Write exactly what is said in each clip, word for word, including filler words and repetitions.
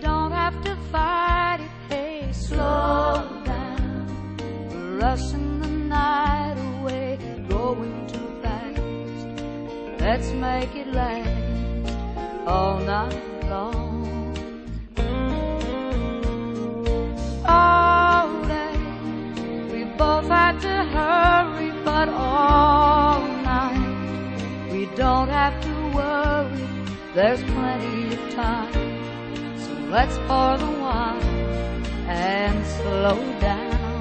don't have to fight it. Hey, slow down. We're rushing the night away, going too fast. Let's make it last all night long. All day we both had to hurry, but all night we don't have to worry. There's plenty of time. So let's pour the wine and slow down.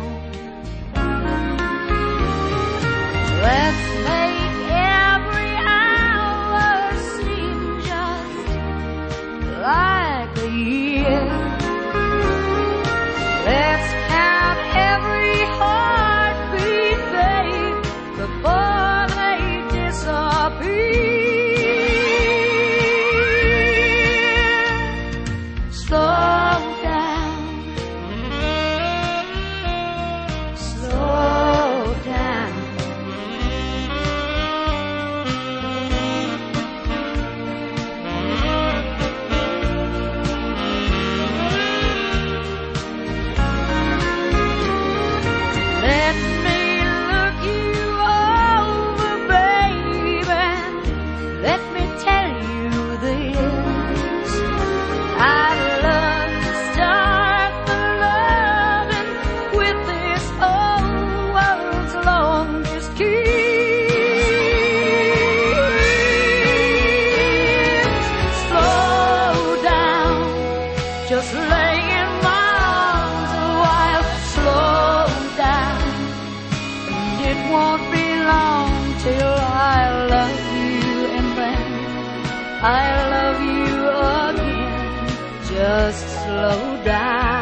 Let's make every hour seem just like a year. Let's count every heartbeat, babe, before they disappear. Slow down, slow down. Let me look you over, babe, and let me tell you this. I'd love to start the loving with this whole world's longest kiss. Slow down, just lay in my arms a while. Slow down, and it won't be long till I love you, and then I love you again. Just slow down.